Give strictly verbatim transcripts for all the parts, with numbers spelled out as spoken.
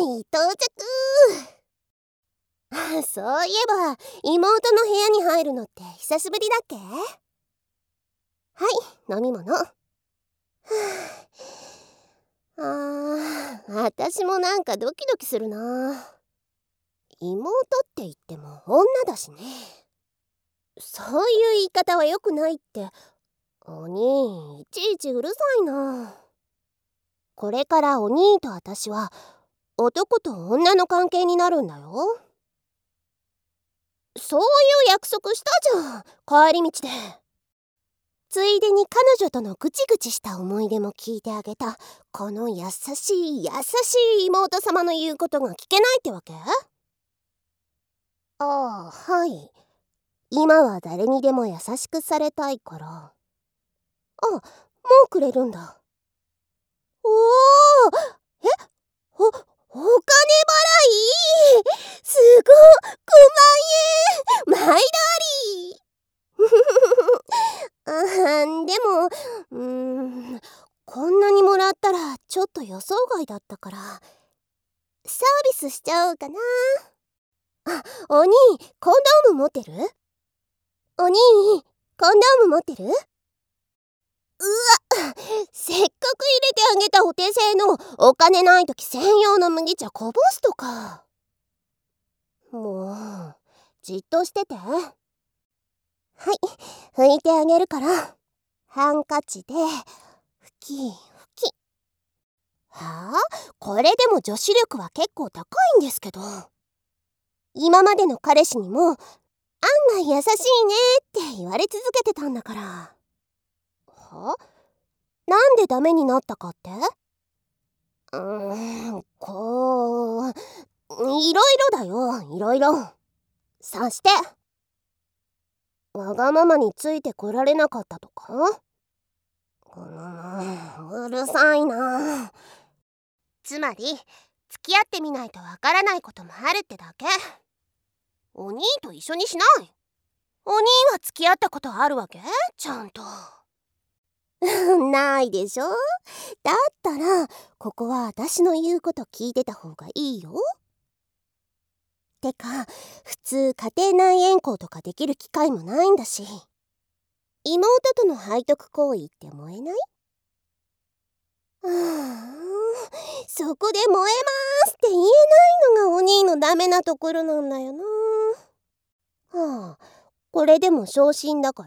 い到着。そういえば妹の部屋に入るのって久しぶりだっけ？はい、飲み物。はあ、あー、私もなんかドキドキするな。妹って言っても女だしね。そういう言い方は良くないって。お兄、いちいちうるさいな。これからお兄と私は男と女の関係になるんだよ。そういう約束したじゃん、帰り道で。ついでに彼女とのぐちぐちした思い出も聞いてあげた。この優しい優しい妹様の言うことが聞けないってわけ？ああ、はい。今は誰にでも優しくされたいから。あ、もうくれるんだ。おお、え、お、お金払い？すごい、ごまんえん、毎度あり。あ、でも、うーん、こんなにもらったらちょっと予想外だったからサービスしちゃおうかな。あ、お兄、コンドーム持ってる？お兄、コンドーム持ってる？うわ、せっかく入れてあげたお手製のお金ない時専用の麦茶こぼすとか。もうじっとしてて。はい、拭いてあげるから。ハンカチで拭き拭き。はあ、これでも女子力は結構高いんですけど。今までの彼氏にも案外優しいねって言われ続けてたんだから。は？なんでダメになったかって？うーん、こう、いろいろだよ、いろいろ。さして、わがままについてこられなかったとか？うーん、うるさいな。つまり付き合ってみないとわからないこともあるってだけ。お兄と一緒にしない。お兄は付き合ったことあるわけ？ちゃんと。ないでしょ。だったらここは私の言うこと聞いてた方がいいよ。てか普通家庭内縁故とかできる機会もないんだし、妹との背徳行為って燃えない？ああ、そこで燃えますって言えないのがお兄のダメなところなんだよな。はあ、これでも昇進だから？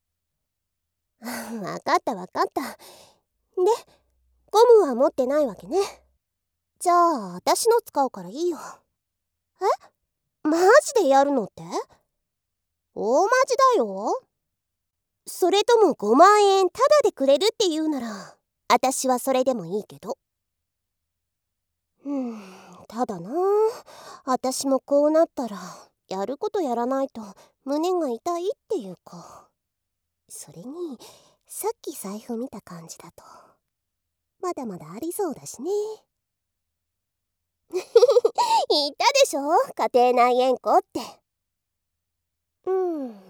わかったわかった。で、ゴムは持ってないわけね。じゃあ私の使うからいいよ。え？マジでやるのって？大マジだよ。それともごまんえんタダでくれるって言うなら私はそれでもいいけど。うん、ただな、私もこうなったらやることやらないと胸が痛いっていうか、それにさっき財布見た感じだとまだまだありそうだしね。言ったでしょ、家庭内縁故って。うん、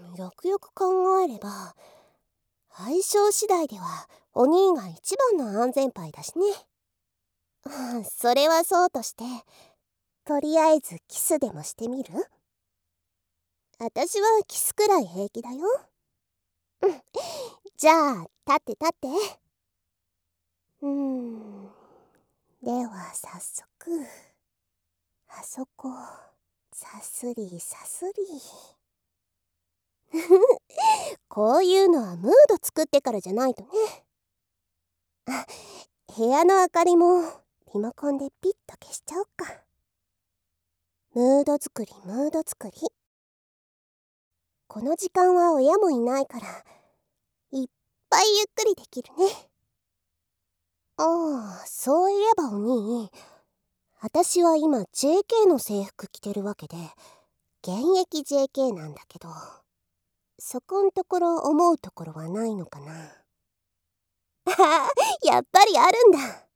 よくよく考えれば相性次第ではお兄が一番の安全牌だしね。それはそうとして、とりあえずキスでもしてみる？私はキスくらい平気だよ。うん、じゃあ立って立って。うーん、では早速あそこさすりさすり。こういうのはムード作ってからじゃないとね。あ、部屋の明かりもリモコンでピッと消しちゃおうか。ムード作りムード作り。この時間は親もいないからいっぱいゆっくりできるね。ああ、そういえばお兄、私は今 ジェーケー の制服着てるわけで現役 ジェーケー なんだけど、そこんところ思うところはないのかな。あやっぱりあるんだ。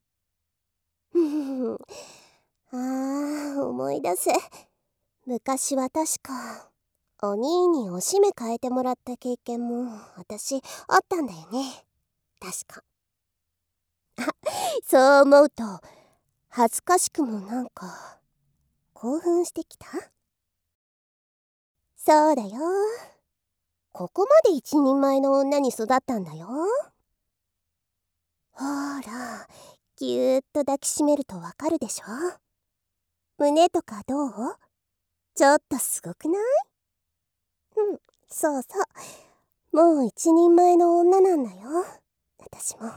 あー、思い出せ。昔は確かお兄におしめ変えてもらった経験も私あったんだよね、確か。あ、そう思うと恥ずかしくもなんか興奮してきた？そうだよ。ここまで一人前の女に育ったんだよ。ほら、ぎゅーっと抱きしめるとわかるでしょ。胸とかどう？ちょっとすごくない？うん、そうそう。もう一人前の女なんだよ、私も。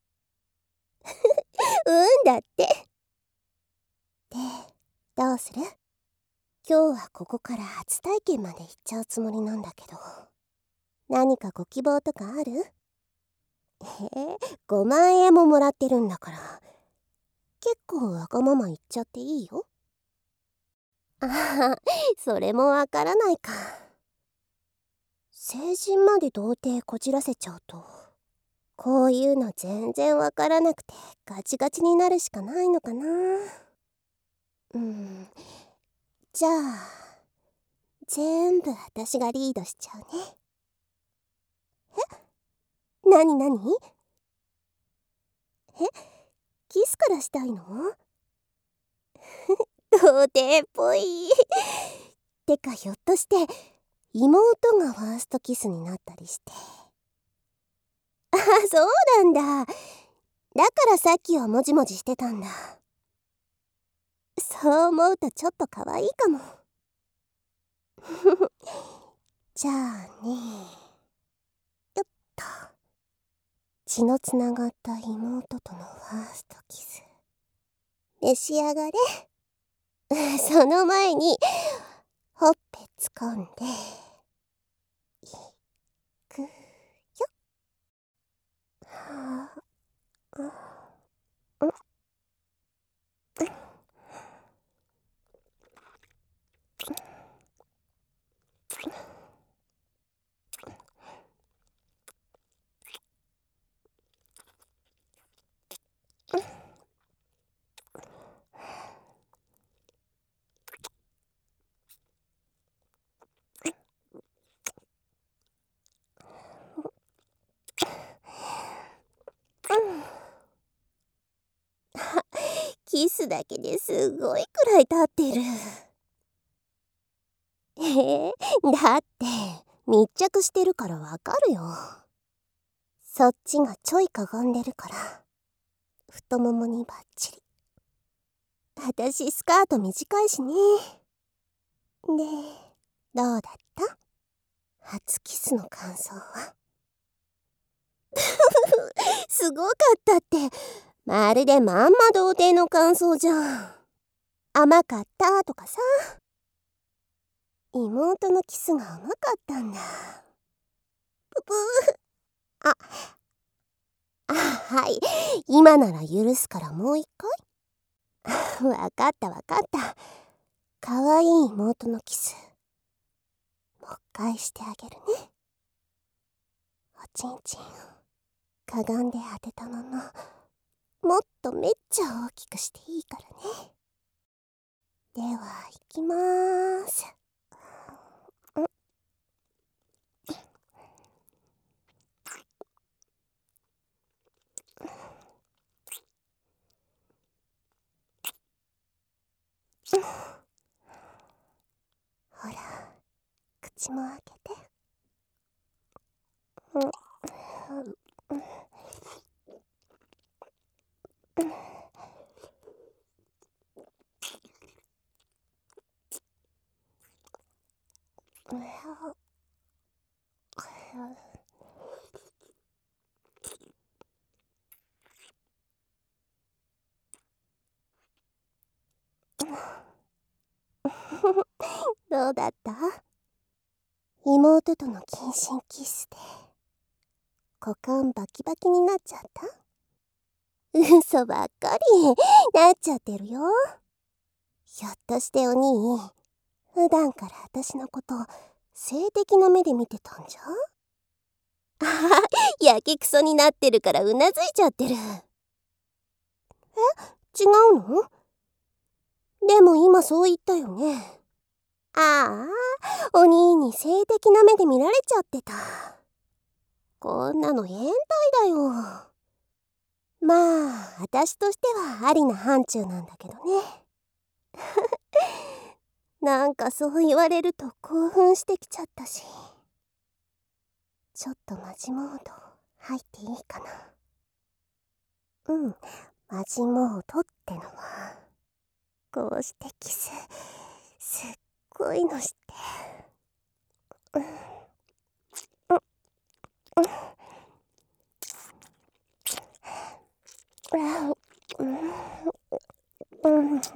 うんだって。で、どうする？今日はここから初体験まで行っちゃうつもりなんだけど、何かご希望とかある？えー、ごまんえんももらってるんだから、結構わがまま言っちゃっていいよ。ああ、それもわからないか。成人まで童貞こじらせちゃうと、こういうの全然わからなくてガチガチになるしかないのかな。うん、じゃあ全部私がリードしちゃうね。え？なになに？え？キスからしたいの？童貞っぽい。てかひょっとして妹がファーストキスになったりして。あ、そうなんだ。だからさっきはもじもじしてたんだ。そう思うとちょっと可愛いかも。じゃあね、よっと。血のつながった妹とのファーストキス召し上がれ。その前にほっぺ掴んでいくよ。はあ、うん、キスだけですごいくらい経ってる。えー、だって密着してるからわかるよ。そっちがちょいかがんでるから太ももにバッチリ。私スカート短いしね。で、どうだった？初キスの感想は？すごかったって、まるでまんま童貞の感想じゃん。甘かったとかさ。妹のキスが甘かったんだ。ぷぷー。あ、あ、はい。今なら許すからもう一回。わかったわかった。かわいい妹のキス、もう一回してあげるね。おちんちんかがんで当てたまま、もっとめっちゃ大きくしていいからね。では行きまーす。ほら、口も開けて。うん、うん、うん、どうだった？妹との近親キスで股間バキバキになっちゃった？嘘ばっかりなっちゃってるよ。ひょっとしてお兄、普段から私のこと性的な目で見てたんじゃ？あはは、やけくそになってるからうなずいちゃってる。え、違うの？でも今そう言ったよね。ああ、お兄に性的な目で見られちゃってた。こんなの変態だよ。 まあ私としてはありな範疇なんだけどね。なんかそう言われると興奮してきちゃったし、ちょっとマジモード入っていいかな。うん、マジモードってのはこうしてキスすっごいのして、うんうんうんうん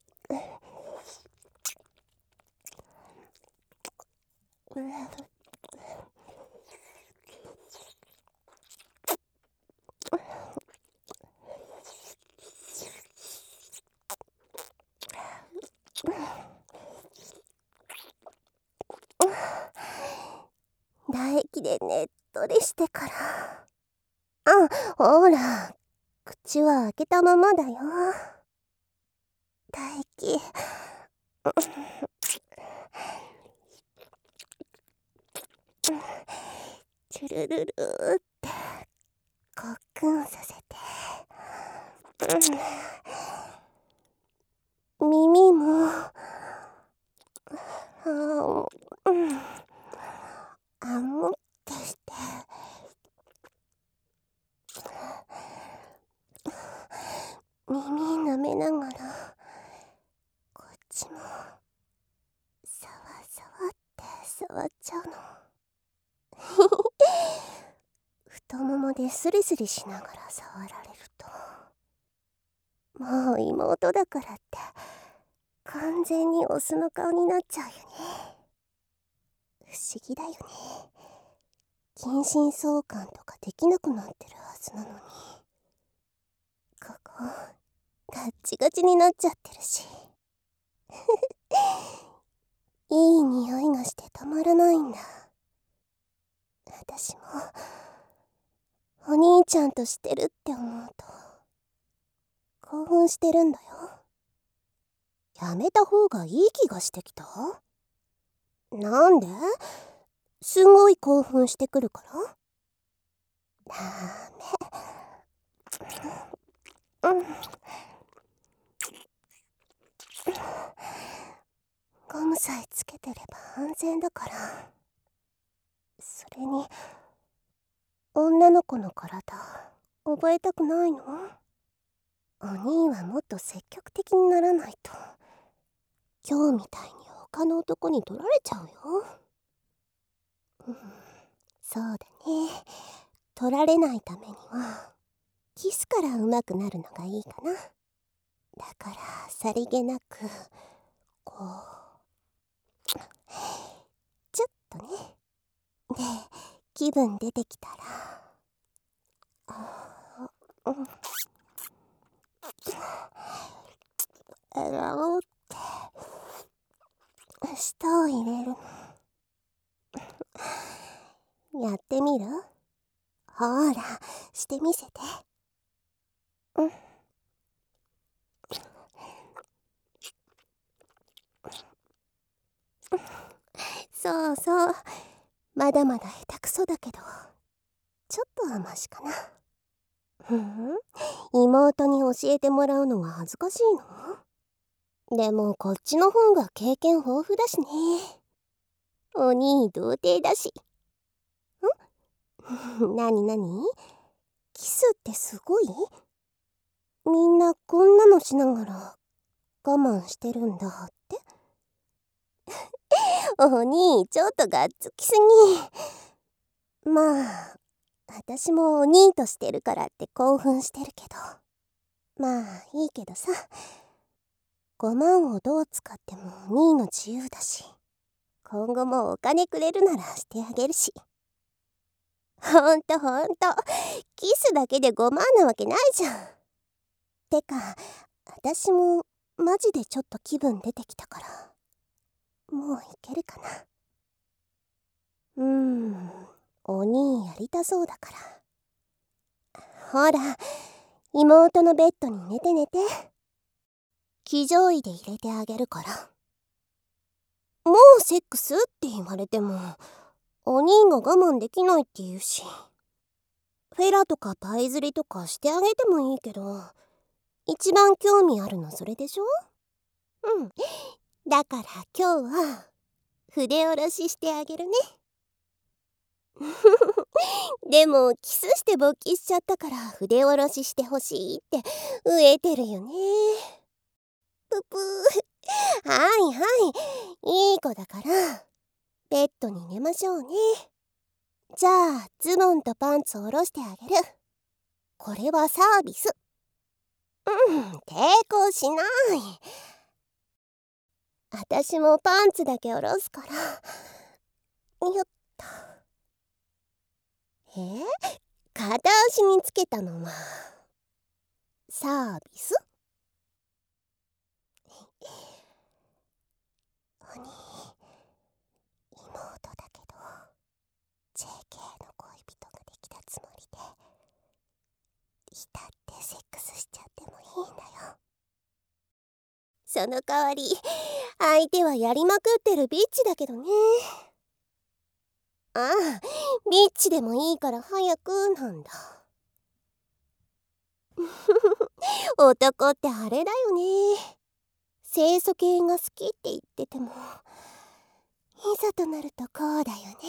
唾液でねっとりしてから。あ、ほら、口は開けたままだよ。唾液。チュルルルーってごっくんさせて、うん、耳もあー、うん、あむってして、耳舐めながらこっちもさわさわって触っちゃうの。太ももでスリスリしながら触られると、もう妹だからって完全にオスの顔になっちゃうよね。不思議だよね。近親相関とかできなくなってるはずなのに、ここガッチガチになっちゃってるし。いい匂いがしてたまらないんだ。私もお兄ちゃんとしてるって思うと興奮してるんだよ。やめた方がいい気がしてきた。なんですごい興奮してくるから。ダメ。うん。ゴムさえつけてれば安全だから。それに女の子の体覚えたくないの？お兄はもっと積極的にならないと今日みたいに他の男に取られちゃうよ。うん、そうだね。取られないためにはキスから上手くなるのがいいかな。だからさりげなくこうちょっとね。で気分出てきたら、あ、うん、えらおって舌を入れるの。やってみる？ほらしてみせて。うん。そうそう、まだまだ下手くそだけどちょっとはマシかな。ふん、妹に教えてもらうのが恥ずかしいの？でもこっちの方が経験豊富だしね。お兄童貞だし。んなになに？キスってすごい？みんなこんなのしながら我慢してるんだって。お兄ちょっとがっつきすぎ。まあ私もお兄としてるからって興奮してるけど、まあいいけどさ。ごまんをどう使ってもお兄の自由だし、今後もお金くれるならしてあげるし。ほんとほんと、キスだけでごまんなわけないじゃん。てか私もマジでちょっと気分出てきたから、もういけるかな。うーん、お兄やりたそうだから。ほら妹のベッドに寝て寝て。騎乗位で入れてあげるから。もうセックスって言われてもお兄が我慢できないって言うし、 フェラとかパイ釣りとかしてあげてもいいけど、一番興味あるのそれでしょ？うん。だから今日は筆下ろししてあげるね。でもキスして勃起しちゃったから筆下ろししてほしいって飢えてるよね。ぷぷー。はいはい、いい子だからベッドに寝ましょうね。じゃあズボンとパンツを下ろしてあげる。これはサービス。うん、抵抗しない。私もパンツだけ下ろすから。よっと。え？片足につけたのはサービス？お兄、妹だけど ジェーケー の恋人ができたつもりで浸ってセックスしちゃってもいいんだよ。その代わり相手はやりまくってるビッチだけどね。ああ、ビッチでもいいから早くなんだ。男ってあれだよね。清楚系が好きって言っててもいざとなるとこうだよね。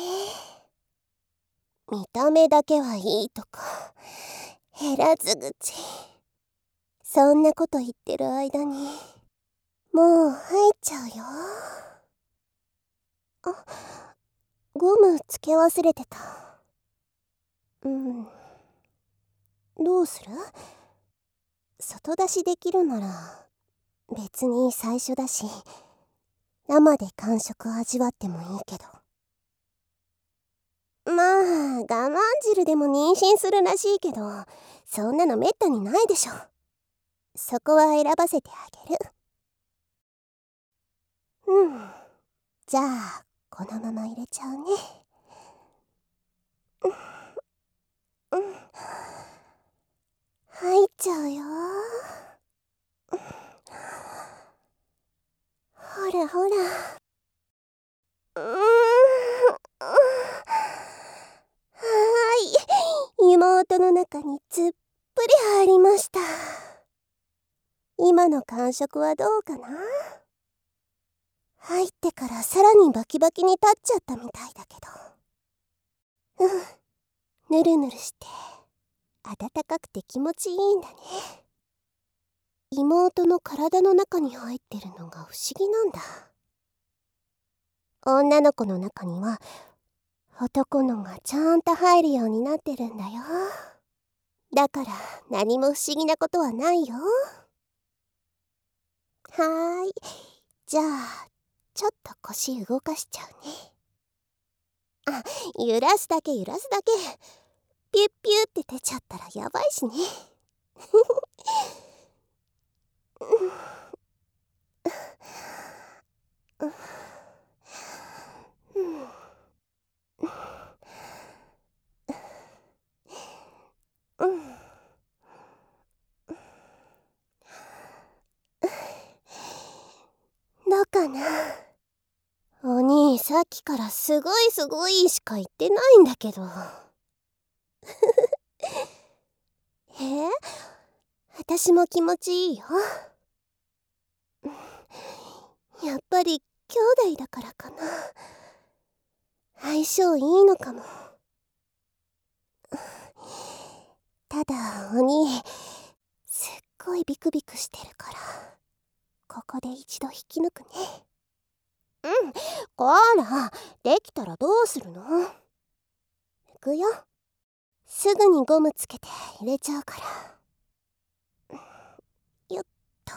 見た目だけはいいとか減らず口。そんなこと言ってる間にもう入っちゃうよ。あ、ゴムつけ忘れてた。うん、どうする？外出しできるなら別に最初だし生で感触味わってもいいけど。まあ我慢汁でも妊娠するらしいけど、そんなのめったにないでしょ。そこは選ばせてあげる。うん、じゃあこのまま入れちゃうね。うん、うん、入っちゃうよ。ほらほら。うーん、はーい、妹の中につっぷり入りました。今の感触はどうかな？入ってからさらにバキバキに立っちゃったみたいだけど。うん、ぬるぬるして暖かくて気持ちいいんだね。妹の体の中に入ってるのが不思議なんだ。女の子の中には男のがちゃんと入るようになってるんだよ。だから何も不思議なことはないよ。はーい、じゃあちょっと腰動かしちゃうね。あ、揺らすだけ揺らすだけ。ピュッピュって出ちゃったらやばいしね。どうかな？お兄、さっきからすごいすごいしか言ってないんだけど。え？私も気持ちいいよ。やっぱり兄弟だからかな。相性いいのかも。ただお兄、すっごいビクビクしてるからここで一度引き抜くね。うん、こら、できたらどうするの？抜くよ。すぐにゴムつけて入れちゃうから。よっと。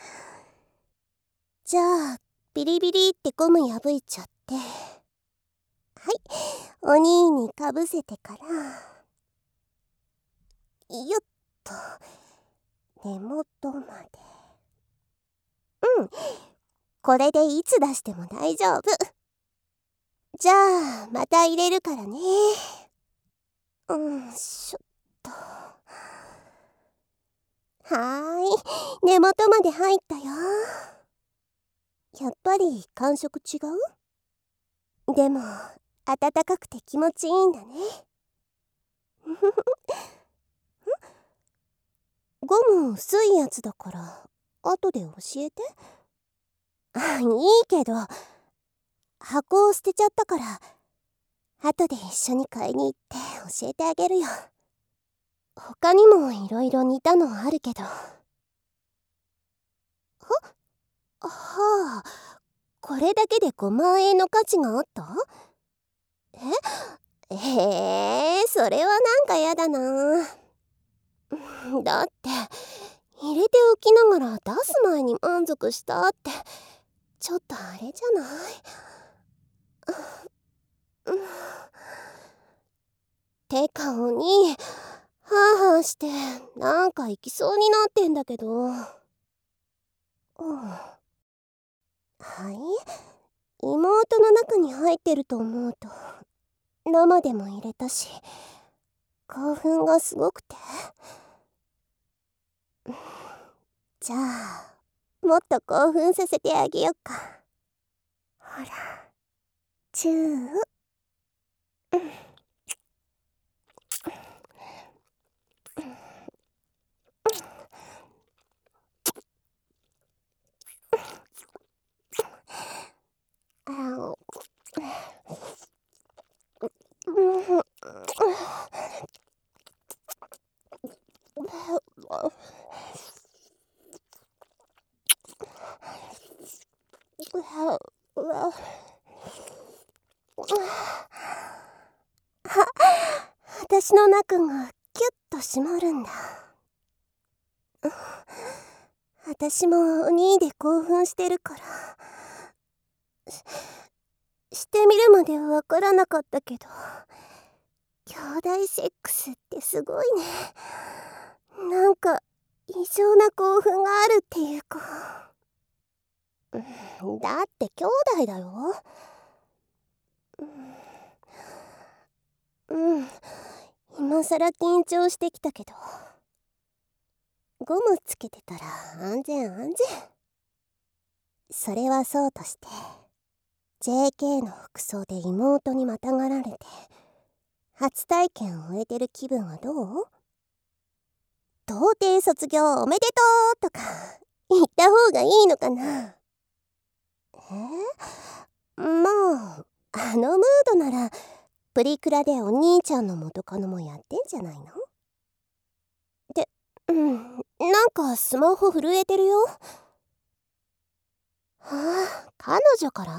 じゃあビリビリってゴム破いちゃって、はい、お兄にかぶせてから、よっと根元まで。うん、これでいつ出しても大丈夫。じゃあまた入れるからね。うん、しょっと。はーい、根元まで入ったよ。やっぱり感触違う？でも暖かくて気持ちいいんだね。 ゴム薄いやつだから後で教えて。あ、いいけど箱を捨てちゃったから後で一緒に買いに行って教えてあげるよ。他にもいろいろ似たのあるけど。ははあ、これだけでごまんえんの価値があった？ええー、それはなんかやだな。だって入れておきながら出す前に満足したってちょっとあれじゃない？てかお兄、ハーハーしてなんか行きそうになってんだけど。うん、はい、妹の中に入ってると思うと生でも入れたし興奮がすごくて。じゃあもっと興奮させてあげよっか。ほら、チュー。私の中がキュッと締まるんだ。私もお兄で興奮してるからし、してみるまでわからなかったけど兄弟セックスってすごいね。なんか異常な興奮があるっていうか。だって兄弟だよ。うん、今さら緊張してきたけどゴムつけてたら安全安全。それはそうとして ジェーケー の服装で妹にまたがられて初体験を終えてる気分はどう？童貞卒業おめでとうとか言った方がいいのかな。え？まああのムードならプリクラでお兄ちゃんの元カノもやってんじゃないの？で、うん、なんかスマホ震えてるよ。はあ、彼女から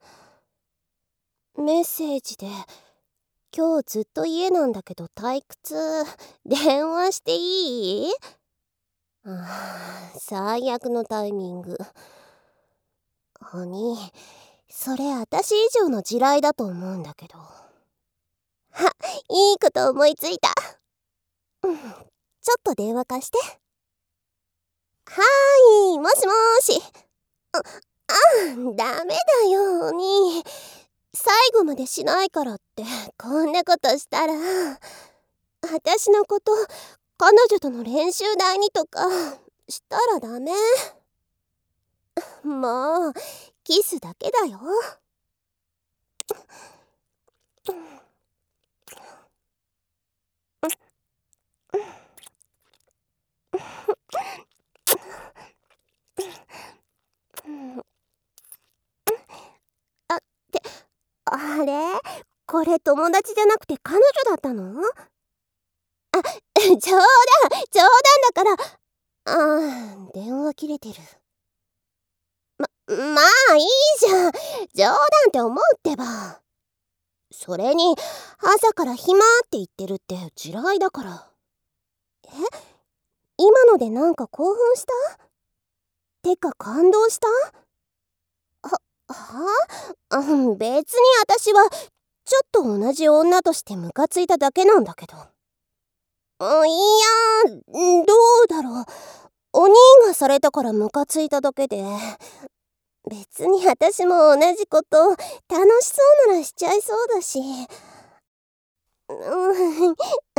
メッセージで今日ずっと家なんだけど退屈、電話していい？ああ、最悪のタイミング。お兄、それ私以上の地雷だと思うんだけど。あ、いいこと思いついた。うん、ちょっと電話貸して。はーい、もしもーし。あ、あ、ダメだよお兄。最後までしないからってこんなことしたら私のこと彼女との練習台にとかしたらダメ。もうキスだけだよ。あってあれ、これ友達じゃなくて彼女だったの？あ、冗談冗談だから。あー、電話切れてる。ま、まあいいじゃん。冗談って思うってば。それに朝から暇って言ってるって地雷だから。え、今のでなんか興奮した？てか感動した？は、はあ、うん、別に私はちょっと同じ女としてムカついただけなんだけど。うん、いや、どうだろう。お兄がされたからムカついただけで別に私も同じこと楽しそうならしちゃいそうだし。うん、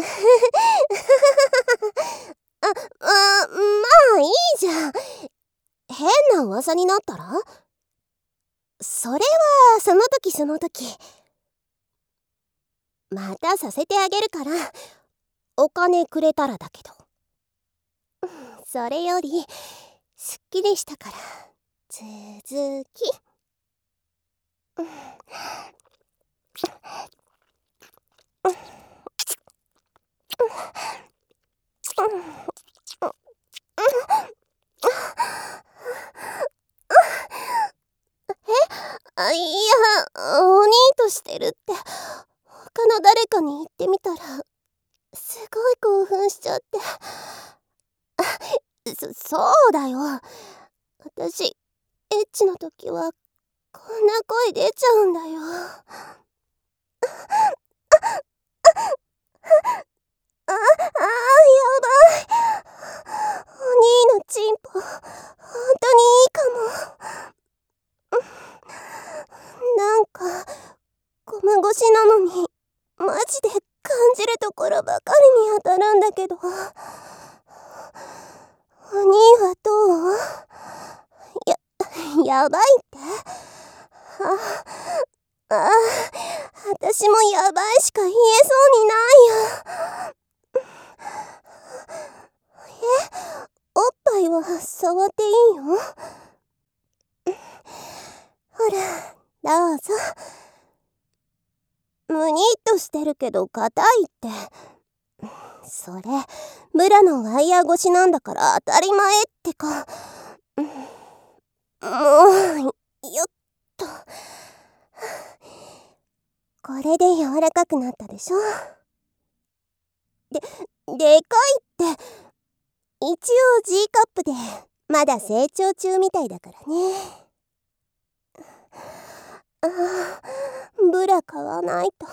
あ、あ、まあいいじゃん。変な噂になったらそれはその時その時。またさせてあげるからお金くれたらだけど。それよりすっきりしたから続き。あ、いや、お兄としてるって他の誰かに言ってみたらすごい興奮しちゃって。そ、そうだよ。私エッチの時はこんな声出ちゃうんだよ。あ、あー、やばい。お兄のチンポほんとにいいかも。なんかゴム越しなのにマジで感じるところばかりに当たるんだけど。お兄はどう？や、やばいって？あ、あ、私もやばいしか言えそうにないよ。え、おっぱいは触っていいよ。ほら、どうぞ。むにっとしてるけど硬いって。それブラのワイヤー越しなんだから当たり前ってか。もうよっと。これで柔らかくなったでしょ。で、でかいって。一応 G カップでまだ成長中みたいだからね。あー、ブラ買わないと。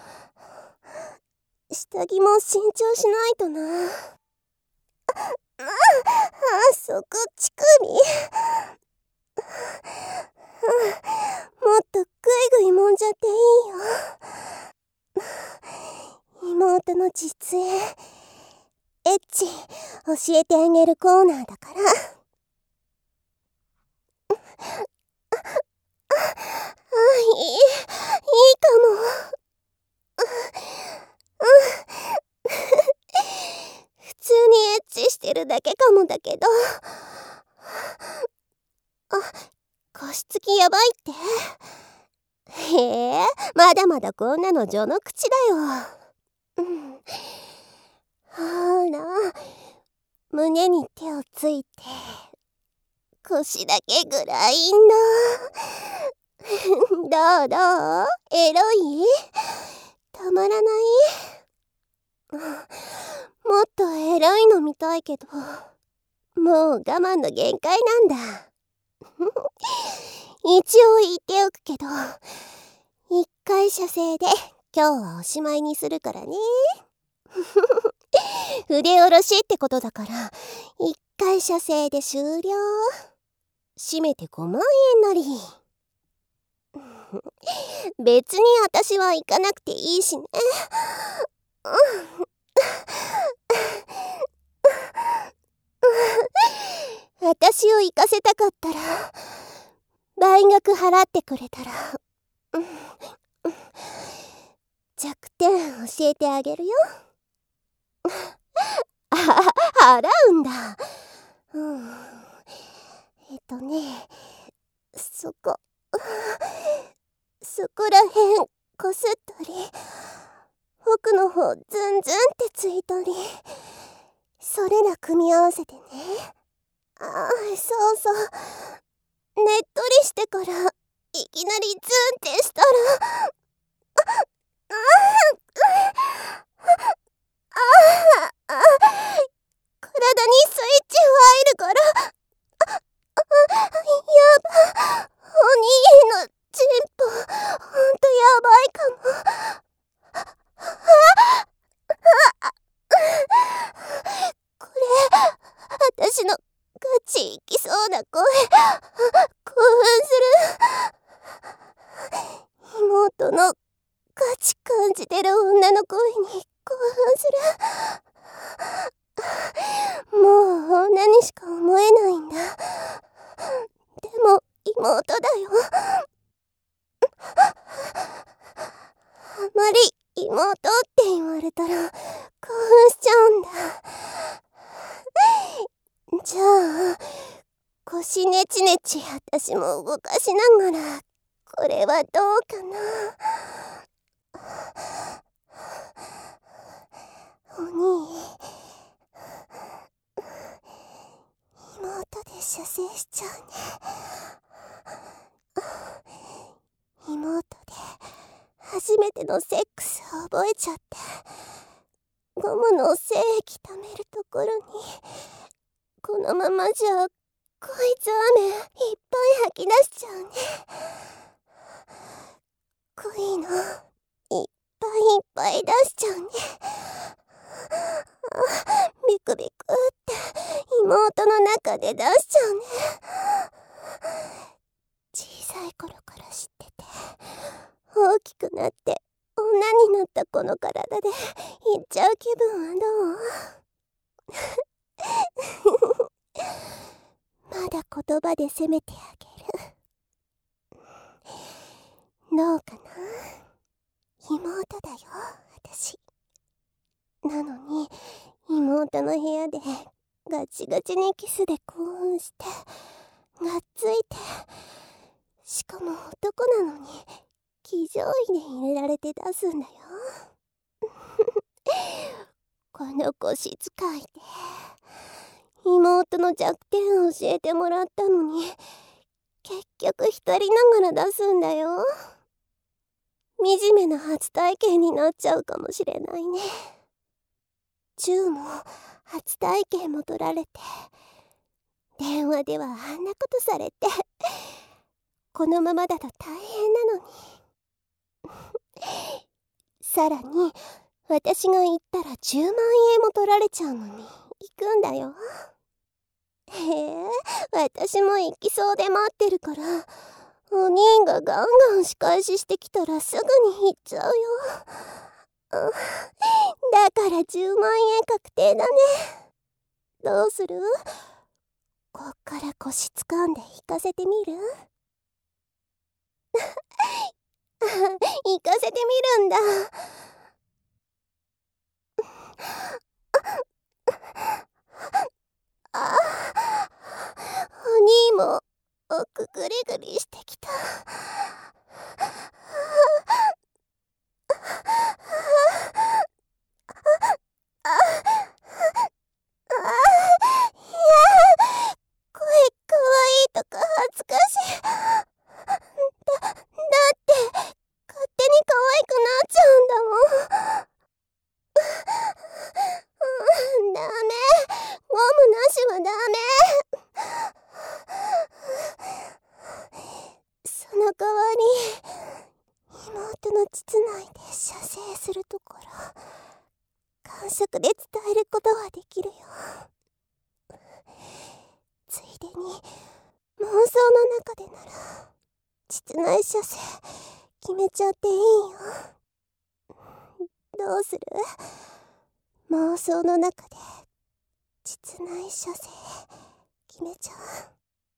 下着も新調しないとな。ああ、そこ乳首。もっとグイグイ揉んじゃっていいよ。妹の実演エッチ教えてあげるコーナーだから。あ、いい、いいかも。普通にエッチしてるだけかもだけど。あ、加湿器やばいって？へえ、まだまだこんなの序の口だよ。うん、ほら、胸に手をついて腰だけグラインド。どうどう？エロい？たまらない？もっとエロいの見たいけど、もう我慢の限界なんだ。一応言っておくけど、一回射精で今日はおしまいにするからね。筆下ろしってことだから、一回射精で終了。締めてごまんえんなり。別に私は行かなくていいしね。私を行かせたかったら倍額払ってくれたら、弱点教えてあげるよ。あ、払うんだ。うん、えっとね、そこそこらへんこすったり、奥の方ズンズンってついたり、それら組み合わせてね。ああ、そうそう、ねっとりしてからいきなりズンってしたら、ああああ、体にスイッチ入るから。ああ、やば、お兄のチンポほんとやばいかも。これ私のガチいきそうな声。興奮する。妹のガチ感じてる女の声に興奮する。もう女にしか思えないんだ。でも妹だよ。あまり妹って言われたら興奮しちゃ腰ネチネチ私も動かしながら、これはどうかな。お兄、妹で射精しちゃうね。妹で初めてのセックスを覚えちゃって、ゴムの精液溜めるところに、このままじゃこいつ雨いっぱい吐き出しちゃうね。恋のいっぱいいっぱい出しちゃうね。ビクビクって妹の中で出しちゃうね。小さい頃から知ってて、大きくなって女になったこの体で行っちゃう気分はどう？まだ言葉で責めてあげる。どうかな？妹だよ、私。なのに妹の部屋でガチガチにキスで興奮してがっついて、しかも男なのに騎乗位で入れられて出すんだよ。この腰使いで妹の弱点を教えてもらったのに、結局一人ながら出すんだよ。惨めな初体験になっちゃうかもしれないね。チューも初体験も取られて、電話ではあんなことされて、このままだと大変なのに。さらに私が行ったらじゅうまんえんも取られちゃうのに行くんだよ。へえ、私も行きそうで待ってるから、お兄がガンガン仕返ししてきたらすぐに行っちゃうよ。だからじゅうまんえん確定だね。どうする？こっから腰掴んで引かせてみる？行かせてみるんだ。あ、お兄も奥グリグリしてきた。膣内で射精するところ、感触で伝えることはできるよ。ついでに妄想の中でなら膣内射精決めちゃっていいよ。どうする？妄想の中で膣内射精決めちゃう？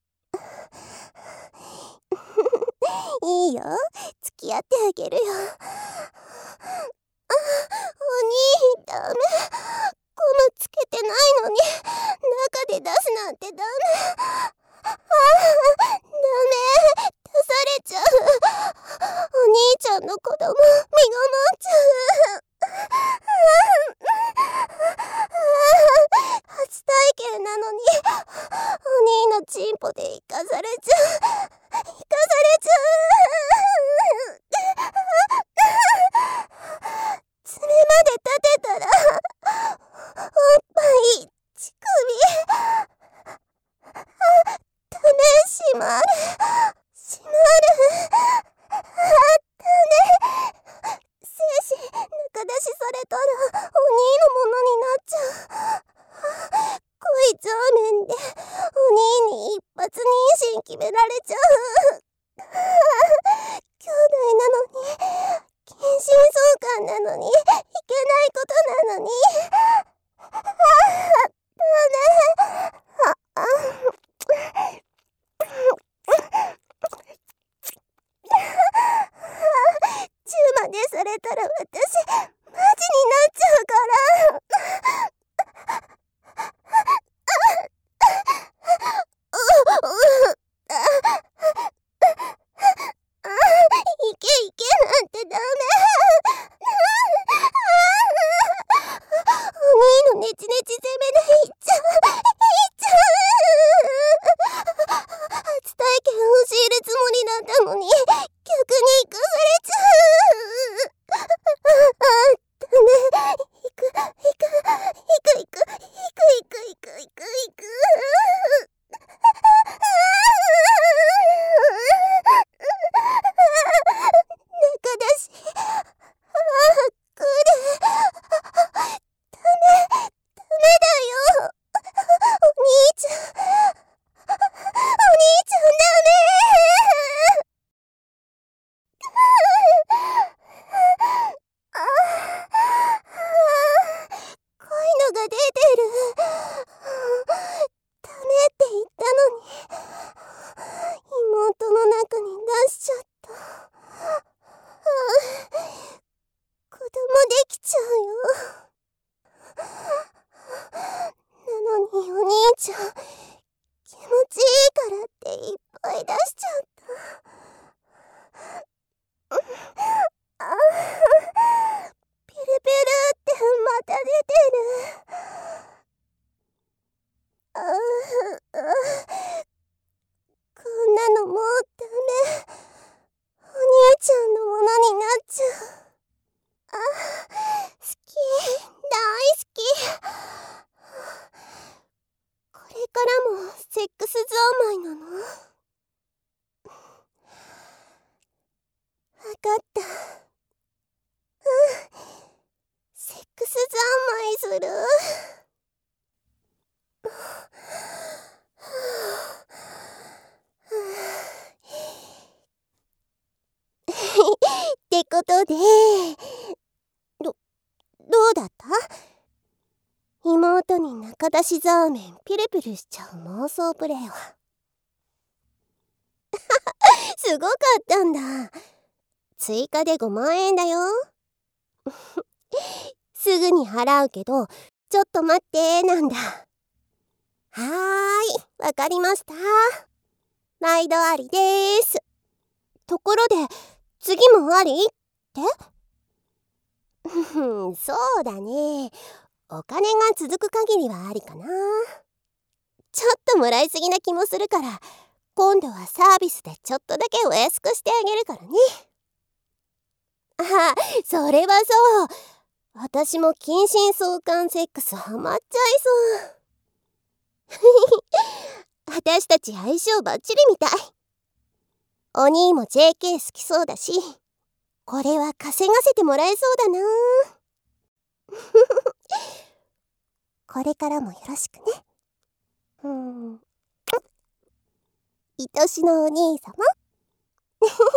いいよ、付き合ってあげるよ。あ、お兄、ダメ。ゴムつけてないのに中で出すなんてダメ。あ、ダメ、出されちゃう。お兄ちゃんの子供身ごもっちゃう。初体験なのにお兄のチンポで生かされちゃう。生かされちゃう。爪まで立てたらおっぱい、乳首、ダメ、閉まる閉まる。あったね。精子中出しされたらお兄のものになっちゃう。恋上面でお兄に一発妊娠決められちゃう。兄弟なのに、近親相関なのに、いけないことなのに。ああ、だね。ああ。 気持ちいいからっていっぱい出しちゃった。あー、ピルピルってまた出てる。あーあー、こんなのもうダメ。お兄ちゃんのものになっちゃう。あ、好き、大好き。これからもセックス三昧なの？わかった。うん、セックス三昧する。ってことで、ど、どうだった？妹に中出しザーメンピルピルしちゃう妄想プレイは。すごかったんだ。追加でごまんえんだよ。すぐに払うけど、ちょっと待ってなんだ。はーい、わかりました。毎度ありでーす。ところで、次もありって？そうだね。お金が続く限りはありかな。ちょっともらいすぎな気もするから、今度はサービスでちょっとだけお安くしてあげるからね。あ、それはそう。私も近親相関セックスハマっちゃいそう。私たち相性バッチリみたい。お兄も ジェーケー 好きそうだし、これは稼がせてもらえそうだな。これからもよろしくね。うん。愛しのお兄様。